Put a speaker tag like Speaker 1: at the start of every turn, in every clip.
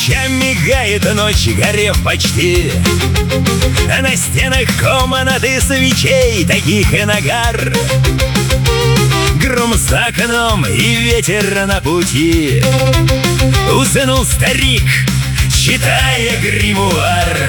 Speaker 1: Свеча мигает, ночь горев почти. На стенах комнаты свечей, таких и нагар. Гром за окном и ветер на пути. Уснул старик, читая гримуар.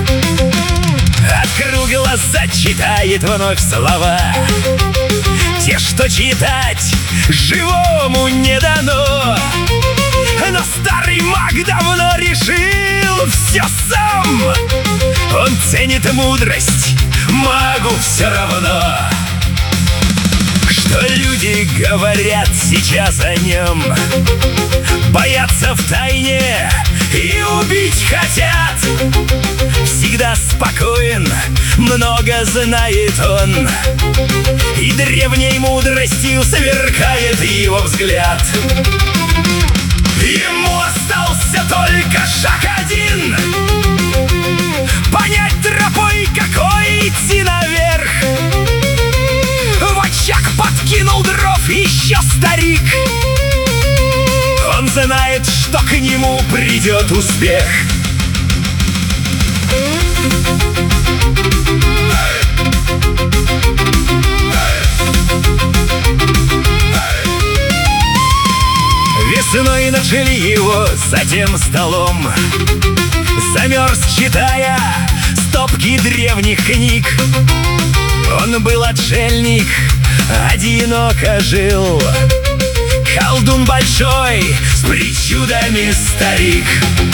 Speaker 1: Открыл глаза, читает вновь слова, те, что читать живому не дано. Но старый маг давно решил все сам. Он ценит мудрость, магу все равно, что люди говорят сейчас о нем. Боятся втайне и убить хотят. Всегда спокоен, много знает он, и древней мудростью сверкает его взгляд. Ему остался только шаг один: понять тропой, какой идти наверх. В очаг подкинул дров еще старик. Он знает, что к нему придет успех. Весной нашли его за тем столом. Замерз, читая стопки древних книг. Он был отшельник, одиноко жил. Колдун большой, с причудами старик.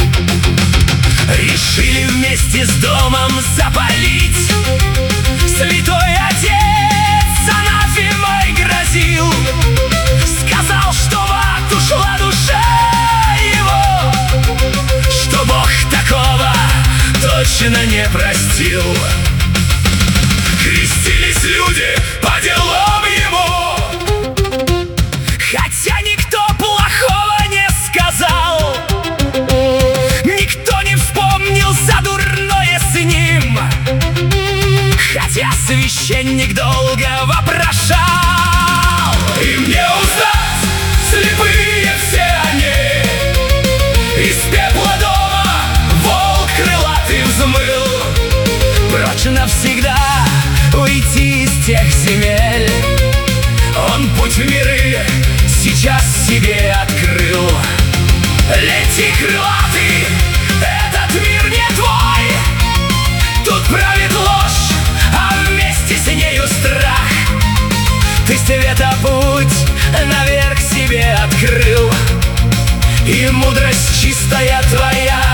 Speaker 1: Решили вместе с домом запалить. Святой отец анафемой грозил. Сказал, что в ад ушла душа его, что Бог такого точно не простил. Крестились люди по делам ему, хотя никто плохого не сказал. Никто не вспомнил за дурное с ним, хотя священник долго вопрошал. Им не узнать, слепые все они. Из пепла дома волк крылатый взмыл, прочь навсегда уйти из тех земель. Он путь в миры сейчас себе открыл. Лети, крылатый, этот мир не твой. Тут правит ложь, а вместе с нею страх. Ты света путь наверх себе открыл, и мудрость чистая твоя